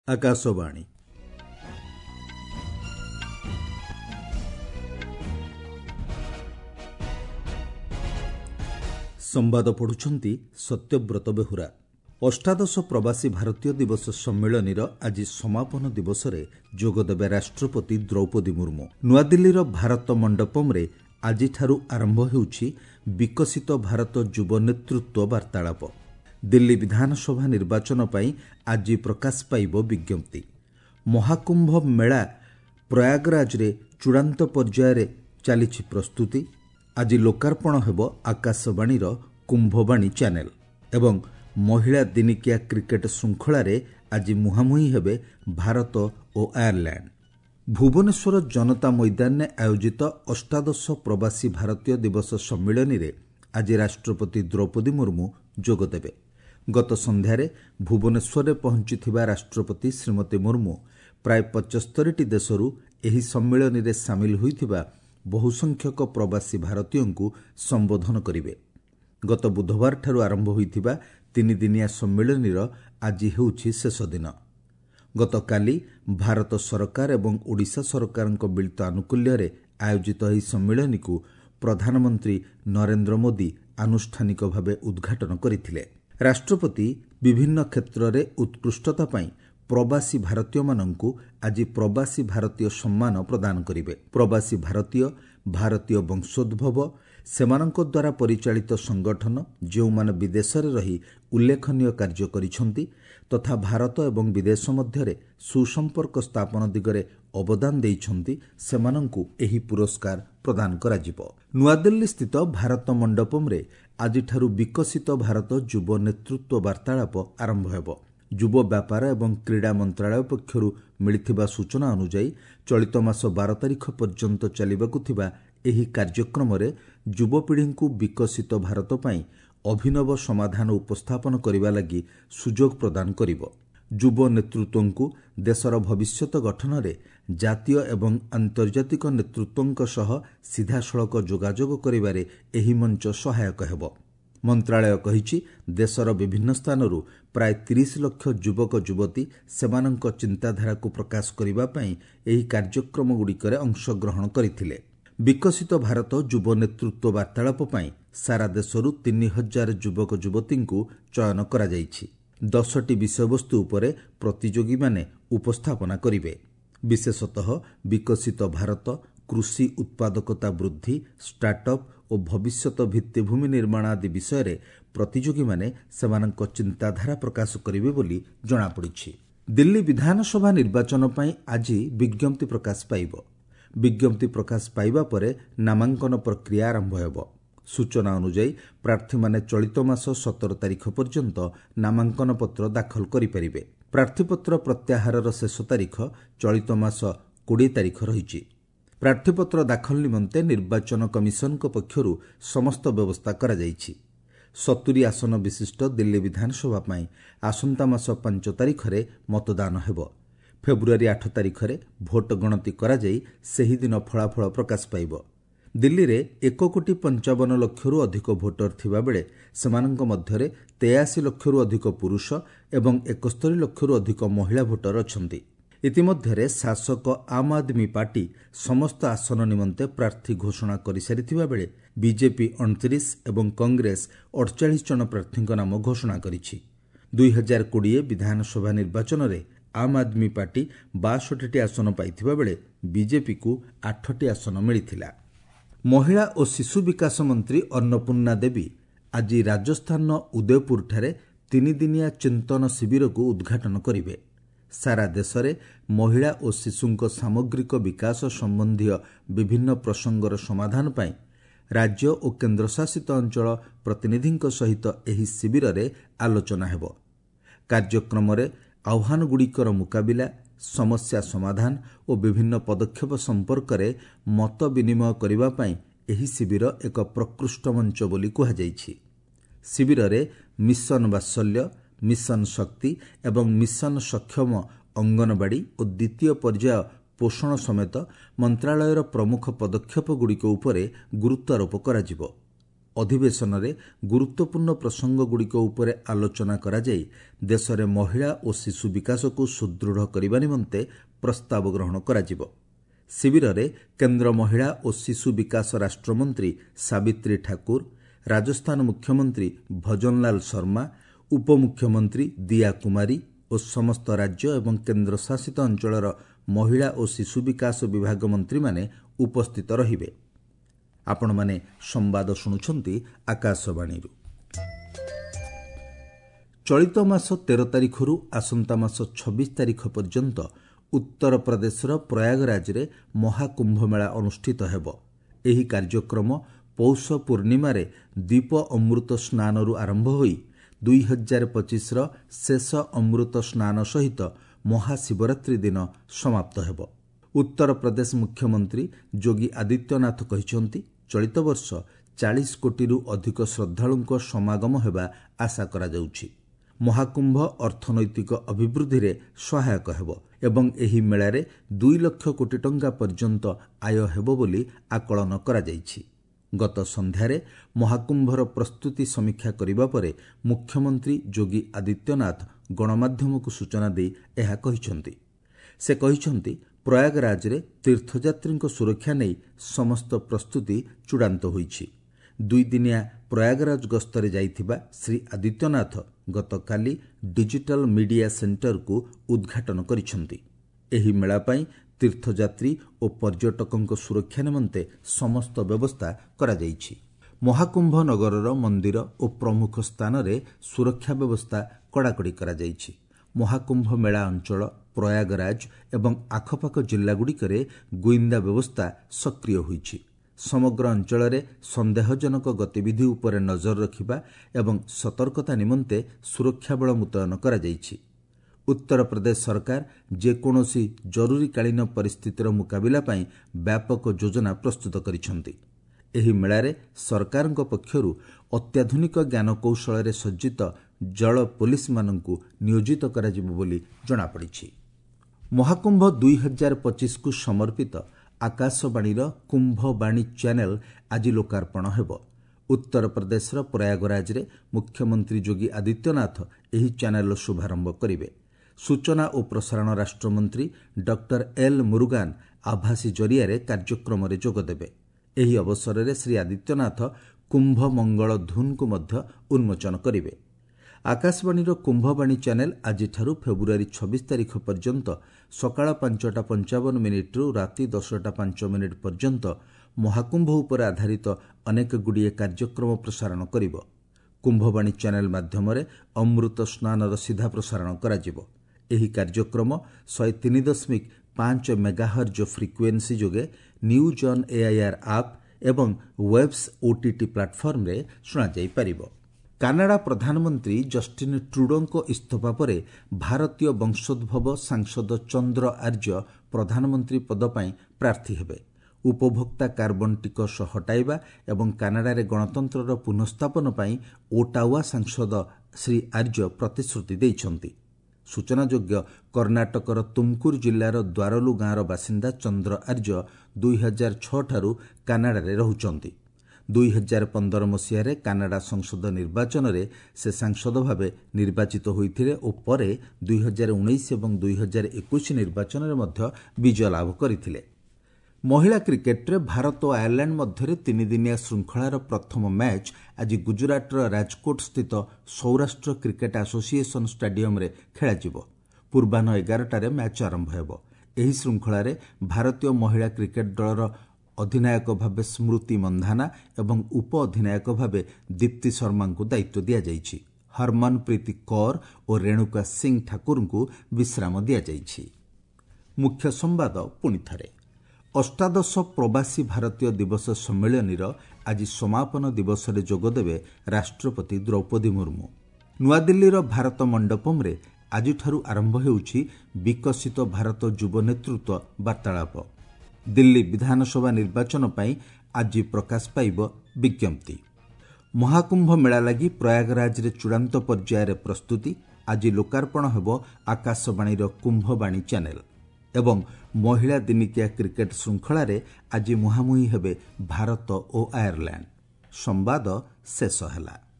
ଆକାଶବାଣୀ। ସମ୍ବାଦ ପଢୁଛନ୍ତି ସତ୍ୟବ୍ରତ ବେହୁରା। ଅଷ୍ଟାଦଶ ପ୍ରବାସୀ ଭାରତୀୟ ଦିବସ ସମ୍ମିଳନୀର ଆଜି ସମାପନ ଦିବସରେ ଯୋଗଦେବେ ରାଷ୍ଟ୍ରପତି ଦ୍ରୌପଦୀ ମୁର୍ମୁ। ନୂଆଦିଲ୍ଲୀର ଭାରତ ମଣ୍ଡପମ୍ରେ ଆଜିଠାରୁ ଆରମ୍ଭ ହେଉଛି ବିକଶିତ ଭାରତ ଯୁବ ନେତୃତ୍ୱ ବାର୍ତ୍ତାଳାପ। ଦିଲ୍ଲୀ ବିଧାନସଭା ନିର୍ବାଚନ ପାଇଁ ଆଜି ପ୍ରକାଶ ପାଇବ ବିଜ୍ଞପ୍ତି। ମହାକୁମ୍ଭ ମେଳା ପ୍ରୟାଗରାଜରେ ଚୂଡ଼ାନ୍ତ ପର୍ଯ୍ୟାୟରେ ଚାଲିଛି ପ୍ରସ୍ତୁତି। ଆଜି ଲୋକାର୍ପଣ ହେବ ଆକାଶବାଣୀର କୁମ୍ଭବାଣୀ ଚ୍ୟାନେଲ ଏବଂ ମହିଳା ଦିନିକିଆ କ୍ରିକେଟ ଶୃଙ୍ଖଳାରେ ଆଜି ମୁହାଁମୁହିଁ ହେବେ ଭାରତ ଓ ଆୟାରଲ୍ୟାଣ୍ଡ। ଭୁବନେଶ୍ୱର ଜନତା ମଇଦାନରେ ଆୟୋଜିତ ଅଷ୍ଟାଦଶ ପ୍ରବାସୀ ଭାରତୀୟ ଦିବସ ସମ୍ମିଳନୀରେ ଆଜି ରାଷ୍ଟ୍ରପତି ଦ୍ରୌପଦୀ ମୁର୍ମୁ ଯୋଗଦେବେ। ଗତ ସନ୍ଧ୍ୟାରେ ଭୁବନେଶ୍ୱରରେ ପହଞ୍ଚିଥିବା ରାଷ୍ଟ୍ରପତି ଶ୍ରୀମତୀ ମୁର୍ମୁ ପ୍ରାୟ 75ଟି ଦେଶରୁ ଏହି ସମ୍ମିଳନୀରେ ସାମିଲ ହୋଇଥିବା ବହୁ ସଂଖ୍ୟକ ପ୍ରବାସୀ ଭାରତୀୟଙ୍କୁ ସମ୍ବୋଧନ କରିବେ। ଗତ ବୁଧବାରଠାରୁ ଆରମ୍ଭ ହୋଇଥିବା 3 ଦିନିଆ ସମ୍ମିଳନୀର ଆଜି ହେଉଛି ଶେଷ ଦିନ। ଗତକାଲି ଭାରତ ସରକାର ଏବଂ ଓଡ଼ିଶା ସରକାରଙ୍କ ମିଳିତ ଆନୁକୂଲ୍ୟରେ ଆୟୋଜିତ ଏହି ସମ୍ମିଳନୀକୁ ପ୍ରଧାନମନ୍ତ୍ରୀ ନରେନ୍ଦ୍ର ମୋଦି ଆନୁଷ୍ଠାନିକ ଭାବେ ଉଦ୍ଘାଟନ କରିଥିଲେ। ରାଷ୍ଟ୍ରପତି ବିଭିନ୍ନ କ୍ଷେତ୍ରରେ ଉତ୍କୃଷ୍ଟତା ପାଇଁ ପ୍ରବାସୀ ଭାରତୀୟମାନଙ୍କୁ ଆଜି ପ୍ରବାସୀ ଭାରତୀୟ ସମ୍ମାନ ପ୍ରଦାନ କରିବେ। ପ୍ରବାସୀ ଭାରତୀୟ, ଭାରତୀୟ ବଂଶୋଦ୍ଭବ, ସେମାନଙ୍କ ଦ୍ୱାରା ପରିଚାଳିତ ସଂଗଠନ ଯେଉଁମାନେ ବିଦେଶରେ ରହି ଉଲ୍ଲେଖନୀୟ କାର୍ଯ୍ୟ କରିଛନ୍ତି ତଥା ଭାରତ ଏବଂ ବିଦେଶ ମଧ୍ୟରେ ସୁସମ୍ପର୍କ ସ୍ଥାପନ ଦିଗରେ ଅବଦାନ ଦେଇଛନ୍ତି, ସେମାନଙ୍କୁ ଏହି ପୁରସ୍କାର ପ୍ରଦାନ କରାଯିବ। ନୂଆଦିଲ୍ଲୀସ୍ଥିତ ଭାରତ ମଣ୍ଡପମ୍ରେ ଆଜିଠାରୁ ବିକଶିତ ଭାରତ ଯୁବ ନେତୃତ୍ୱ ବାର୍ତ୍ତାଳାପ ଆରମ୍ଭ ହେବ। ଯୁବ ବ୍ୟାପାର ଏବଂ କ୍ରୀଡ଼ା ମନ୍ତ୍ରଣାଳୟ ପକ୍ଷରୁ ମିଳିଥିବା ସୂଚନା ଅନୁଯାୟୀ ଚଳିତ ମାସ 12 ତାରିଖ ପର୍ଯ୍ୟନ୍ତ ଚାଲିବାକୁ ଥିବା ଏହି କାର୍ଯ୍ୟକ୍ରମରେ ଯୁବପିଢ଼ିଙ୍କୁ ବିକଶିତ ଭାରତ ପାଇଁ ଅଭିନବ ସମାଧାନ ଉପସ୍ଥାପନ କରିବା ଲାଗି ସୁଯୋଗ ପ୍ରଦାନ କରିବ। ଯୁବ ନେତୃତ୍ୱଙ୍କୁ ଦେଶର ଭବିଷ୍ୟତ ଗଠନରେ ଜାତୀୟ ଏବଂ ଆନ୍ତର୍ଜାତିକ ନେତୃତ୍ୱଙ୍କ ସହ ସିଧାସଳଖ ଯୋଗାଯୋଗ କରିବାରେ ଏହି ମଞ୍ଚ ସହାୟକ ହେବ। ମନ୍ତ୍ରଣାଳୟ କହିଛି, ଦେଶର ବିଭିନ୍ନ ସ୍ଥାନରୁ ପ୍ରାୟ 30 ଲକ୍ଷ ଯୁବକ ଯୁବତୀ ସେମାନଙ୍କ ଚିନ୍ତାଧାରାକୁ ପ୍ରକାଶ କରିବା ପାଇଁ ଏହି କାର୍ଯ୍ୟକ୍ରମଗୁଡ଼ିକରେ ଅଂଶଗ୍ରହଣ କରିଥିଲେ। ବିକଶିତ ଭାରତ ଯୁବ ନେତୃତ୍ୱ ବାର୍ତ୍ତାଳାପ ପାଇଁ ସାରା ଦେଶରୁ 3000 ଯୁବକ ଯୁବତୀଙ୍କୁ ଚୟନ କରାଯାଇଛି। 10ଟି ବିଷୟବସ୍ତୁ ଉପରେ ପ୍ରତିଯୋଗୀମାନେ ଉପସ୍ଥାପନା କରିବେ। ବିଶେଷତଃ ବିକଶିତ ଭାରତ, କୃଷି ଉତ୍ପାଦକତା ବୃଦ୍ଧି, ଷ୍ଟାର୍ଟଅପ୍ ଓ ଭବିଷ୍ୟତ ଭିତ୍ତିଭୂମି ନିର୍ମାଣ ଆଦି ବିଷୟରେ ପ୍ରତିଯୋଗୀମାନେ ସେମାନଙ୍କ ଚିନ୍ତାଧାରା ପ୍ରକାଶ କରିବେ ବୋଲି ଜଣାପଡ଼ିଛି। ଦିଲ୍ଲୀ ବିଧାନସଭା ନିର୍ବାଚନ ପାଇଁ ଆଜି ବିଜ୍ଞପ୍ତି ପ୍ରକାଶ ପାଇବ। ବିଜ୍ଞପ୍ତି ପ୍ରକାଶ ପାଇବା ପରେ ନାମାଙ୍କନ ପ୍ରକ୍ରିୟା ଆରମ୍ଭ ହେବ। ସୂଚନା ଅନୁଯାୟୀ ପ୍ରାର୍ଥୀମାନେ ଚଳିତ ମାସ 17 ତାରିଖ ପର୍ଯ୍ୟନ୍ତ ନାମାଙ୍କନ ପତ୍ର ଦାଖଲ କରିପାରିବେ। ପ୍ରାର୍ଥୀପତ୍ର ପ୍ରତ୍ୟାହାରର ଶେଷ ତାରିଖ ଚଳିତ ମାସ 20 ତାରିଖ ରହିଛି। ପ୍ରାର୍ଥୀପତ୍ର ଦାଖଲ ନିମନ୍ତେ ନିର୍ବାଚନ କମିଶନଙ୍କ ପକ୍ଷରୁ ସମସ୍ତ ବ୍ୟବସ୍ଥା କରାଯାଇଛି। 70 ଆସନ ବିଶିଷ୍ଟ ଦିଲ୍ଲୀ ବିଧାନସଭା ପାଇଁ ଆସନ୍ତା ମାସ 5 ତାରିଖରେ ମତଦାନ ହେବ। ଫେବୃଆରୀ 8 ତାରିଖରେ ଭୋଟ ଗଣତି କରାଯାଇ ସେହିଦିନ ଫଳାଫଳ ପ୍ରକାଶ ପାଇବ। ଦିଲ୍ଲୀରେ 1,55,00,000ରୁ ଅଧିକ ଭୋଟର ଥିବାବେଳେ ସେମାନଙ୍କ ମଧ୍ୟରେ 83 ଲକ୍ଷରୁ ଅଧିକ ପୁରୁଷ ଏବଂ 71 ଲକ୍ଷରୁ ଅଧିକ ମହିଳା ଭୋଟର ଅଛନ୍ତି। ଇତିମଧ୍ୟରେ ଶାସକ ଆମ୍ ଆଦମୀ ପାର୍ଟି ସମସ୍ତ ଆସନ ନିମନ୍ତେ ପ୍ରାର୍ଥୀ ଘୋଷଣା କରିସାରିଥିବା ବେଳେ ବିଜେପି 29 ଏବଂ କଂଗ୍ରେସ 48 ଜଣ ପ୍ରାର୍ଥୀଙ୍କ ନାମ ଘୋଷଣା କରିଛି। 2020 ବିଧାନସଭା ନିର୍ବାଚନରେ ଆମ୍ ଆଦମୀ ପାର୍ଟି 62ଟି ଆସନ ପାଇଥିବା ବେଳେ ବିଜେପିକୁ 8ଟି ଆସନ ମିଳିଥିଲା। ମହିଳା ଓ ଶିଶୁ ବିକାଶ ମନ୍ତ୍ରୀ ଅନ୍ନପୂର୍ଣ୍ଣା ଦେବୀ ଆଜି ରାଜସ୍ଥାନର ଉଦୟପୁରଠାରେ 3 ଦିନିଆ ଚିନ୍ତନ ଶିବିରକୁ ଉଦ୍ଘାଟନ କରିବେ। ସାରା ଦେଶରେ ମହିଳା ଓ ଶିଶୁଙ୍କ ସାମଗ୍ରିକ ବିକାଶ ସମ୍ବନ୍ଧୀୟ ବିଭିନ୍ନ ପ୍ରସଙ୍ଗର ସମାଧାନ ପାଇଁ ରାଜ୍ୟ ଓ କେନ୍ଦ୍ରଶାସିତ ଅଞ୍ଚଳ ପ୍ରତିନିଧିଙ୍କ ସହିତ ଏହି ଶିବିରରେ ଆଲୋଚନା ହେବ। କାର୍ଯ୍ୟକ୍ରମରେ ଆହ୍ୱାନଗୁଡ଼ିକର ମୁକାବିଲା, ସମସ୍ୟା ସମାଧାନ ଓ ବିଭିନ୍ନ ପଦକ୍ଷେପ ସମ୍ପର୍କରେ ମତ ବିନିମୟ କରିବା ପାଇଁ ଏହି ଶିବିର ଏକ ପ୍ରକୃଷ୍ଟ ମଞ୍ଚ ବୋଲି କୁହାଯାଇଛି। ଶିବିରରେ ମିଶନ ବାତ୍ସଲ୍ୟ, ମିଶନ ଶକ୍ତି ଏବଂ ମିଶନ ସକ୍ଷମ ଅଙ୍ଗନବାଡ଼ି ଓ ଦ୍ୱିତୀୟ ପର୍ଯ୍ୟାୟ ପୋଷଣ ସମେତ ମନ୍ତ୍ରଣାଳୟର ପ୍ରମୁଖ ପଦକ୍ଷେପଗୁଡ଼ିକ ଉପରେ ଗୁରୁତ୍ୱାରୋପ କରାଯିବ। ଅଧିବେଶନରେ ଗୁରୁତ୍ୱପୂର୍ଣ୍ଣ ପ୍ରସଙ୍ଗଗୁଡ଼ିକ ଉପରେ ଆଲୋଚନା କରାଯାଇ ଦେଶରେ ମହିଳା ଓ ଶିଶୁ ବିକାଶକୁ ସୁଦୃଢ଼ କରିବା ନିମନ୍ତେ ପ୍ରସ୍ତାବ ଗ୍ରହଣ କରାଯିବ। ଶିବିରରେ କେନ୍ଦ୍ର ମହିଳା ଓ ଶିଶୁ ବିକାଶ ରାଷ୍ଟ୍ରମନ୍ତ୍ରୀ ସାବିତ୍ରୀ ଠାକୁର, ରାଜସ୍ଥାନ ମୁଖ୍ୟମନ୍ତ୍ରୀ ଭଜନଲାଲ ଶର୍ମା, ଉପମୁଖ୍ୟମନ୍ତ୍ରୀ ଦିୟା କୁମାରୀ ଓ ସମସ୍ତ ରାଜ୍ୟ ଏବଂ କେନ୍ଦ୍ରଶାସିତ ଅଞ୍ଚଳର ମହିଳା ଓ ଶିଶୁ ବିକାଶ ବିଭାଗ ମନ୍ତ୍ରୀମାନେ ଉପସ୍ଥିତ ରହିବେ। ଆପଣମାନେ ସମ୍ବାଦ ଶୁଣୁଛନ୍ତି ଆକାଶବାଣୀରୁ। ଚଳିତ ମାସ 13 ତାରିଖରୁ ଆସନ୍ତା ମାସ 26 ତାରିଖ ପର୍ଯ୍ୟନ୍ତ ଉତ୍ତରପ୍ରଦେଶର ପ୍ରୟାଗରାଜରେ ମହାକୁମ୍ଭମେଳା ଅନୁଷ୍ଠିତ ହେବ। ଏହି କାର୍ଯ୍ୟକ୍ରମ ପୌଷ ପୂର୍ଣ୍ଣିମାରେ ଦୀପ ଅମୃତ ସ୍ନାନରୁ ଆରମ୍ଭ ହୋଇ 2025ର ଶେଷ ଅମୃତ ସ୍ନାନ ସହିତ ମହାଶିବରାତ୍ରି ଦିନ ସମାପ୍ତ ହେବ। ଉତ୍ତରପ୍ରଦେଶ ମୁଖ୍ୟମନ୍ତ୍ରୀ ଯୋଗୀ ଆଦିତ୍ୟନାଥ କହିଛନ୍ତି, ଚଳିତ ବର୍ଷ 40 କୋଟିରୁ ଅଧିକ ଶ୍ରଦ୍ଧାଳୁଙ୍କ ସମାଗମ ହେବା ଆଶା କରାଯାଉଛି। ମହାକୁମ୍ଭ ଅର୍ଥନୈତିକ ଅଭିବୃଦ୍ଧିରେ ସହାୟକ ହେବ ଏବଂ ଏହି ମେଳାରେ 2 ଲକ୍ଷ କୋଟି ଟଙ୍କା ପର୍ଯ୍ୟନ୍ତ ଆୟ ହେବ ବୋଲି ଆକଳନ କରାଯାଇଛି। ଗତ ସନ୍ଧ୍ୟାରେ ମହାକୁମ୍ଭର ପ୍ରସ୍ତୁତି ସମୀକ୍ଷା କରିବା ପରେ ମୁଖ୍ୟମନ୍ତ୍ରୀ ଯୋଗୀ ଆଦିତ୍ୟନାଥ ଗଣମାଧ୍ୟମକୁ ସୂଚନା ଦେଇ ଏହା କହିଛନ୍ତି। ସେ କହିଛନ୍ତି, ପ୍ରୟାଗରାଜରେ ତୀର୍ଥଯାତ୍ରୀଙ୍କ ସୁରକ୍ଷା ନେଇ ସମସ୍ତ ପ୍ରସ୍ତୁତି ଚୂଡ଼ାନ୍ତ ହୋଇଛି। 2 ଦିନିଆ ପ୍ରୟାଗରାଜ ଗସ୍ତରେ ଯାଇଥିବା ଶ୍ରୀ ଆଦିତ୍ୟନାଥ ଗତକାଲି ଡିଜିଟାଲ ମିଡିଆ ସେଣ୍ଟରକୁ ଉଦ୍ଘାଟନ କରିଛନ୍ତି। ଏହି ମେଳା ପାଇଁ ତୀର୍ଥଯାତ୍ରୀ ଓ ପର୍ଯ୍ୟଟକଙ୍କ ସୁରକ୍ଷା ନିମନ୍ତେ ସମସ୍ତ ବ୍ୟବସ୍ଥା କରାଯାଇଛି। ମହାକୁମ୍ଭ ନଗରର ମନ୍ଦିର ଓ ପ୍ରମୁଖ ସ୍ଥାନରେ ସୁରକ୍ଷା ବ୍ୟବସ୍ଥା କଡ଼ାକଡ଼ି କରାଯାଇଛି। ମହାକୁମ୍ଭ ମେଳା ଅଞ୍ଚଳ, ପ୍ରୟାଗରାଜ ଏବଂ ଆଖପାଖ ଜିଲ୍ଲାଗୁଡ଼ିକରେ ଗୁଇନ୍ଦା ବ୍ୟବସ୍ଥା ସକ୍ରିୟ ହୋଇଛି। ସମଗ୍ର ଅଞ୍ଚଳରେ ସନ୍ଦେହଜନକ ଗତିବିଧି ଉପରେ ନଜର ରଖିବା ଏବଂ ସତର୍କତା ନିମନ୍ତେ ସୁରକ୍ଷା ବଳ ମୁତୟନ କରାଯାଇଛି। ଉତ୍ତରପ୍ରଦେଶ ସରକାର ଯେକୌଣସି ଜରୁରୀକାଳୀନ ପରିସ୍ଥିତିର ମୁକାବିଲା ପାଇଁ ବ୍ୟାପକ ଯୋଜନା ପ୍ରସ୍ତୁତ କରିଛନ୍ତି। ଏହି ମେଳାରେ ସରକାରଙ୍କ ପକ୍ଷରୁ ଅତ୍ୟାଧୁନିକ ଜ୍ଞାନକୌଶଳରେ ସଜ୍ଜିତ ଜଳ ପୋଲିସମାନଙ୍କୁ ନିୟୋଜିତ କରାଯିବ ବୋଲି ଜଣାପଡ଼ିଛି। ମହାକୁମ୍ଭ 2025କୁ ସମର୍ପିତ ଆକାଶବାଣୀର କୁମ୍ଭବାଣୀ ଚ୍ୟାନେଲ ଆଜି ଲୋକାର୍ପଣ ହେବ। ଉତ୍ତରପ୍ରଦେଶର ପ୍ରୟାଗରାଜରେ ମୁଖ୍ୟମନ୍ତ୍ରୀ ଯୋଗୀ ଆଦିତ୍ୟନାଥ ଏହି ଚ୍ୟାନେଲର ଶୁଭାରମ୍ଭ କରିବେ। ସୂଚନା ଓ ପ୍ରସାରଣ ରାଷ୍ଟ୍ରମନ୍ତ୍ରୀ ଡକ୍ଟର ଏଲ୍ ମୁରୁଗାନ ଆଭାସୀ ଜରିଆରେ କାର୍ଯ୍ୟକ୍ରମରେ ଯୋଗଦେବେ। ଏହି ଅବସରରେ ଶ୍ରୀ ଆଦିତ୍ୟନାଥ କୁମ୍ଭ ମଙ୍ଗଳ ଧୁନ୍କୁ ମଧ୍ୟ ଉନ୍ମୋଚନ କରିବେ। ଆକାଶବାଣୀର କୁମ୍ଭବାଣୀ ଚ୍ୟାନେଲ ଆଜିଠାରୁ ଫେବୃଆରୀ 26 ତାରିଖ ପର୍ଯ୍ୟନ୍ତ ସକାଳ 5:55ରୁ ରାତି 10:05 ପର୍ଯ୍ୟନ୍ତ ମହାକୁମ୍ଭ ଉପରେ ଆଧାରିତ ଅନେକଗୁଡ଼ିଏ କାର୍ଯ୍ୟକ୍ରମ ପ୍ରସାରଣ କରିବ। କୁମ୍ଭବାଣୀ ଚ୍ୟାନେଲ ମାଧ୍ୟମରେ ଅମୃତ ସ୍ନାନର ସିଧା ପ୍ରସାରଣ କରାଯିବ। ଏହି କାର୍ଯ୍ୟକ୍ରମ 103.5 ମେଗାହର୍ଜ ଫ୍ରିକ୍ୱେନ୍ସି ଯୋଗେ ନ୍ୟୁଜ୍ ଅନ୍ ଏଆଇଆର୍ ଆପ୍ ଏବଂ ୱେବ୍ସ OTT ପ୍ଲାଟଫର୍ମରେ ଶୁଣାଯାଇପାରିବ। କାନାଡା ପ୍ରଧାନମନ୍ତ୍ରୀ ଜଷ୍ଟିନ୍ ଟ୍ରୁଡୋଙ୍କ ଇସ୍ତଫା ପରେ ଭାରତୀୟ ବଂଶୋଦ୍ଭବ ସାଂସଦ ଚନ୍ଦ୍ର ଆର୍ଯ୍ୟ ପ୍ରଧାନମନ୍ତ୍ରୀ ପଦ ପାଇଁ ପ୍ରାର୍ଥୀ ହେବେ। ଉପଭୋକ୍ତା କାର୍ବନ ଟିକସ ହଟାଇବା ଏବଂ କାନାଡାରେ ଗଣତନ୍ତ୍ରର ପୁନଃସ୍ଥାପନ ପାଇଁ ଓଟାୱା ସାଂସଦ ଶ୍ରୀ ଆର୍ଯ୍ୟ ପ୍ରତିଶ୍ରୁତି ଦେଇଛନ୍ତି। ସୂଚନାଯୋଗ୍ୟ, କର୍ଣ୍ଣାଟକର ତୁମକୁର ଜିଲ୍ଲାର ଦ୍ୱାରଲୁ ଗାଁର ବାସିନ୍ଦା ଚନ୍ଦ୍ର ଆର୍ଯ୍ୟ 2006 ଠାରୁ କାନାଡାରେ ରହୁଛନ୍ତି। 2015 ମସିହାରେ କାନାଡା ସଂସଦ ନିର୍ବାଚନରେ ସେ ସାଂସଦ ଭାବେ ନିର୍ବାଚିତ ହୋଇଥିଲେ ଓ ପରେ 2019 ଏବଂ 2021 ନିର୍ବାଚନରେ ମଧ୍ୟ ବିଜୟ ଲାଭ କରିଥିଲେ। ମହିଳା କ୍ରିକେଟରେ ଭାରତ ଓ ଆୟାରଲ୍ୟାଣ୍ଡ ମଧ୍ୟରେ 3 ଦିନିଆ ଶୃଙ୍ଖଳାର ପ୍ରଥମ ମ୍ୟାଚ୍ ଆଜି ଗୁଜରାଟର ରାଜକୋଟ ସ୍ଥିତ ସୌରାଷ୍ଟ୍ର କ୍ରିକେଟ ଆସୋସିଏସନ ଷ୍ଟାଡିୟମରେ ଖେଳାଯିବ। ପୂର୍ବାହ୍ନ 11ଟାରେ ମ୍ୟାଚ୍ ଆରମ୍ଭ ହେବ। ଏହି ଶୃଙ୍ଖଳାରେ ଭାରତୀୟ ମହିଳା କ୍ରିକେଟ ଦଳର ଅଧିନାୟକ ଭାବେ ସ୍ମୃତି ମନ୍ଧାନା ଏବଂ ଉପ ଅଧିନାୟକ ଭାବେ ଦୀପ୍ତି ଶର୍ମାଙ୍କୁ ଦାୟିତ୍ୱ ଦିଆଯାଇଛି। ହରମନପ୍ରୀତି କୌର ଓ ରେଣୁକା ସିଂ ଠାକୁରଙ୍କୁ ବିଶ୍ରାମ ଦିଆଯାଇଛି। ମୁଖ୍ୟ ସମ୍ବାଦ ପୁଣିଥରେ। ଅଷ୍ଟାଦଶ ପ୍ରବାସୀ ଭାରତୀୟ ଦିବସ ସମ୍ମିଳନୀର ଆଜି ସମାପନ ଦିବସରେ ଯୋଗଦେବେ ରାଷ୍ଟ୍ରପତି ଦ୍ରୌପଦୀ ମୁର୍ମୁ। ନୂଆଦିଲ୍ଲୀର ଭାରତ ମଣ୍ଡପମରେ ଆଜିଠାରୁ ଆରମ୍ଭ ହେଉଛି ବିକଶିତ ଭାରତ ଯୁବ ନେତୃତ୍ୱ ବାର୍ତ୍ତାଳାପ। ଦିଲ୍ଲୀ ବିଧାନସଭା ନିର୍ବାଚନ ପାଇଁ ଆଜି ପ୍ରକାଶ ପାଇବ ବିଜ୍ଞପ୍ତି। ମହାକୁମ୍ଭ ମେଳା ଲାଗି ପ୍ରୟାଗରାଜରେ ଚୂଡ଼ାନ୍ତ ପର୍ଯ୍ୟାୟରେ ପ୍ରସ୍ତୁତି। ଆଜି ଲୋକାର୍ପଣ ହେବ ଆକାଶବାଣୀର କୁମ୍ଭବାଣୀ ଚ୍ୟାନେଲ ଏବଂ ମହିଳା ଦିନିକିଆ କ୍ରିକେଟ ଶୃଙ୍ଖଳାରେ ଆଜି ମୁହାଁମୁହିଁ ହେବେ ଭାରତ ଓ ଆୟାରଲ୍ୟାଣ୍ଡ। ସମ୍ବାଦ ଶେଷ ହେଲା।